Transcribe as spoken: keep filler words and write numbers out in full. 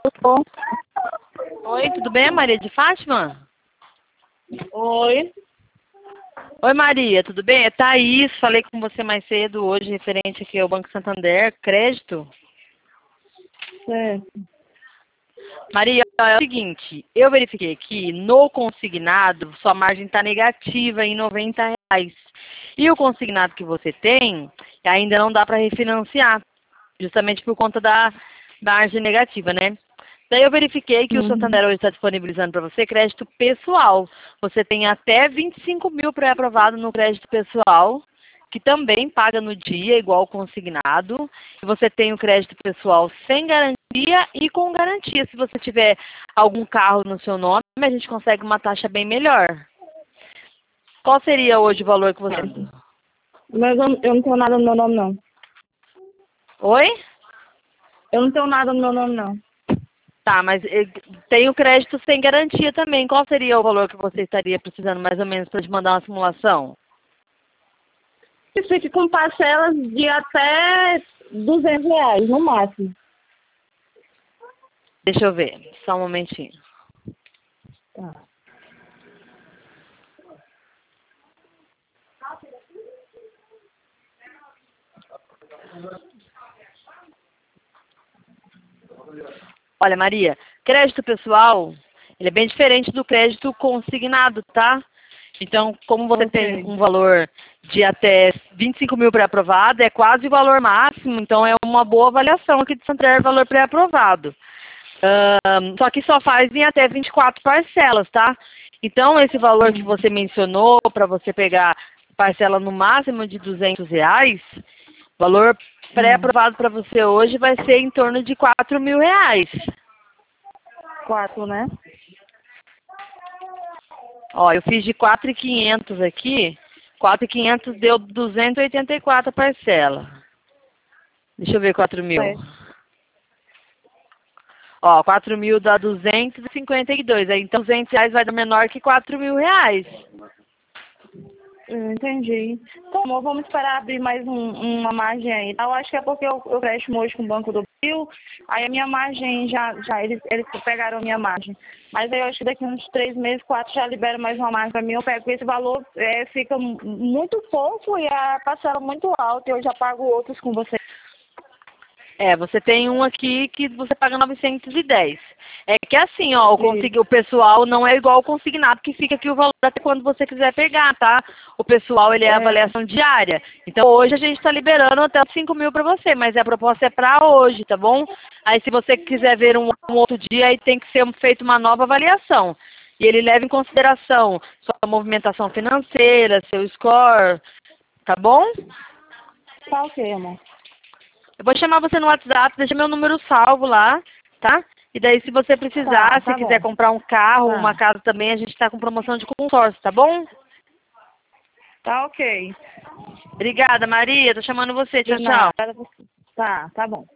Alô? Oi, tudo bem, Maria de Fátima? Oi. Oi, Maria, tudo bem? É Thaís, falei com você mais cedo hoje, referente aqui ao Banco Santander, crédito. Certo. Maria, é o seguinte, eu verifiquei aqui, no consignado, sua margem está negativa em noventa reais. E o consignado que você tem, ainda não dá para refinanciar, justamente por conta da margem negativa, né? Daí eu verifiquei que o Uhum. Santander hoje está disponibilizando para você crédito pessoal. Você tem até vinte e cinco mil pré-aprovado no crédito pessoal, que também paga no dia, igual o consignado. E você tem o crédito pessoal sem garantia e com garantia. Se você tiver algum carro no seu nome, a gente consegue uma taxa bem melhor. Qual seria hoje o valor que você... Mas eu, eu não tenho nada no meu nome, não. Oi? Eu não tenho nada no meu nome, não. Tá, mas eh, tem o crédito sem garantia também. Qual seria o valor que você estaria precisando, mais ou menos, para te mandar uma simulação? Que fique com parcelas de até duzentos reais, no máximo. Deixa eu ver, só um momentinho. Tá. Olha, Maria, crédito pessoal, ele é bem diferente do crédito consignado, tá? Então, como você tem Ok. um valor de até vinte e cinco mil pré-aprovado, é quase o valor máximo, então é uma boa avaliação aqui de Santander, valor pré-aprovado. Ahn, só que só faz em até vinte e quatro parcelas, tá? Então, esse valor que Hum. você mencionou, para você pegar parcela no máximo de duzentos reais, valor Hum. pré-aprovado para você hoje vai ser em torno de quatro mil reais. Quatro, né? Ó, eu fiz de quatro mil e quinhentos aqui. quatro mil e quinhentos deu duzentos e oitenta e quatro a parcela. Deixa eu ver quatro mil. Certo. Ó, quatro mil dá duzentos e cinquenta e dois. Aí, então, duzentos reais vai dar menor que quatro mil reais. Eu entendi. Então, amor, vamos esperar abrir mais um, uma margem aí. Eu acho que é porque eu, eu empréstimo hoje com o Banco do Brasil, aí a minha margem já, já eles, eles pegaram a minha margem. Mas aí eu acho que daqui uns três meses, quatro, já libera mais uma margem para mim. Eu pego esse valor, é, fica mu- muito pouco e a parcela muito alta e eu já pago outros com você. É, você tem um aqui que você paga novecentos e dez. É que assim, ó, o, consig... o pessoal não é igual o consignado, que fica aqui o valor até quando você quiser pegar, tá? O pessoal, ele é É, avaliação diária. Então, hoje a gente está liberando até os cinco mil para você, mas a proposta é para hoje, tá bom? Aí, se você quiser ver um, um outro dia, aí tem que ser feita uma nova avaliação. E ele leva em consideração sua movimentação financeira, seu score, tá bom? tá ok, amor. Eu vou chamar você no WhatsApp, deixa meu número salvo lá, tá? E daí, se você Tá, precisar, se tá quiser bom. comprar um carro, uma Tá, casa também, a gente está com promoção de consórcio, tá bom? tá ok. Obrigada, Maria. Tô chamando você. De Tchau, tchau. nada. Tá, tá bom.